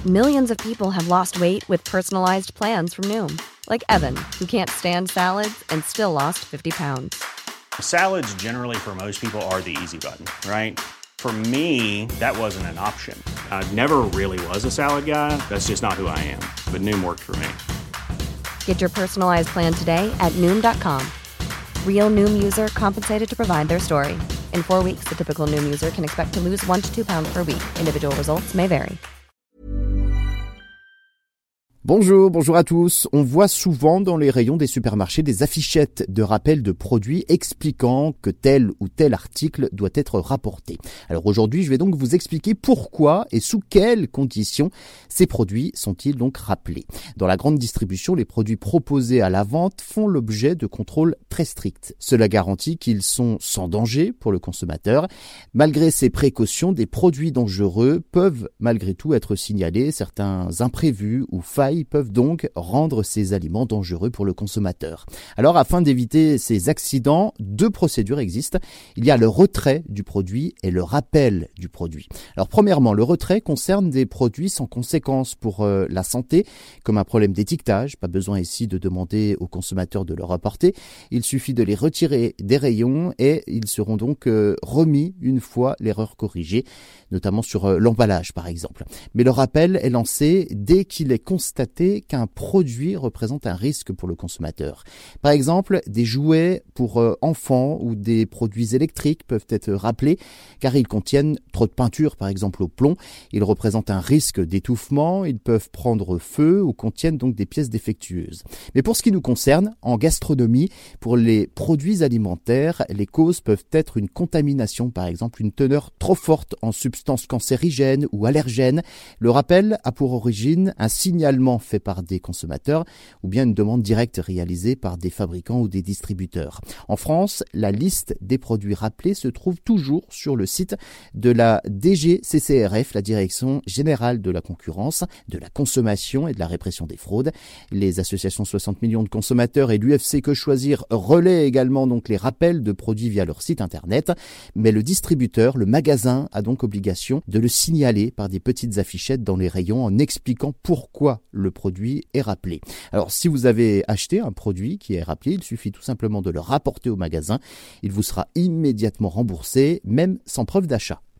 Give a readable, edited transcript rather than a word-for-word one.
Millions of people have lost weight with personalized plans from Noom. Like Evan, who can't stand salads and still lost 50 pounds. Salads generally for most people are the easy button, right? For me, that wasn't an option. I never really was a salad guy. That's just not who I am. But Noom worked for me. Get your personalized plan today at Noom.com. Real Noom user compensated to provide their story. In 4 weeks, the typical Noom user can expect to lose 1 to 2 pounds per week. Individual results may vary. Bonjour à tous. On voit souvent dans les rayons des supermarchés des affichettes de rappel de produits expliquant que tel ou tel article doit être rapporté. Alors aujourd'hui, je vais donc vous expliquer pourquoi et sous quelles conditions ces produits sont-ils donc rappelés. Dans la grande distribution, les produits proposés à la vente font l'objet de contrôles très stricts. Cela garantit qu'ils sont sans danger pour le consommateur. Malgré ces précautions, des produits dangereux peuvent malgré tout être signalés. Certains imprévus ou failles peuvent donc rendre ces aliments dangereux pour le consommateur. Alors, afin d'éviter ces accidents, 2 procédures existent. Il y a le retrait du produit et le rappel du produit. Alors, premièrement, le retrait concerne des produits sans conséquence pour la santé, comme un problème d'étiquetage. Pas besoin ici de demander aux consommateurs de le rapporter. Il suffit de les retirer des rayons et ils seront donc remis une fois l'erreur corrigée, notamment sur l'emballage par exemple. Mais le rappel est lancé dès qu'il est constaté qu'un produit représente un risque pour le consommateur. Par exemple, des jouets pour enfants ou des produits électriques peuvent être rappelés car ils contiennent trop de peinture, par exemple au plomb. Ils représentent un risque d'étouffement, ils peuvent prendre feu ou contiennent donc des pièces défectueuses. Mais pour ce qui nous concerne, en gastronomie, pour les produits alimentaires, les causes peuvent être une contamination, par exemple une teneur trop forte en substances cancérigènes ou allergènes. Le rappel a pour origine un signalement fait par des consommateurs ou bien une demande directe réalisée par des fabricants ou des distributeurs. En France, la liste des produits rappelés se trouve toujours sur le site de la DGCCRF, la Direction Générale de la Concurrence, de la Consommation et de la Répression des Fraudes. Les associations 60 millions de consommateurs et l'UFC Que Choisir relaient également donc les rappels de produits via leur site internet, mais le distributeur, le magasin, a donc obligation de le signaler par des petites affichettes dans les rayons en expliquant pourquoi le produit est rappelé. Alors si vous avez acheté un produit qui est rappelé, il suffit tout simplement de le rapporter au magasin. Il vous sera immédiatement remboursé, même sans preuve d'achat.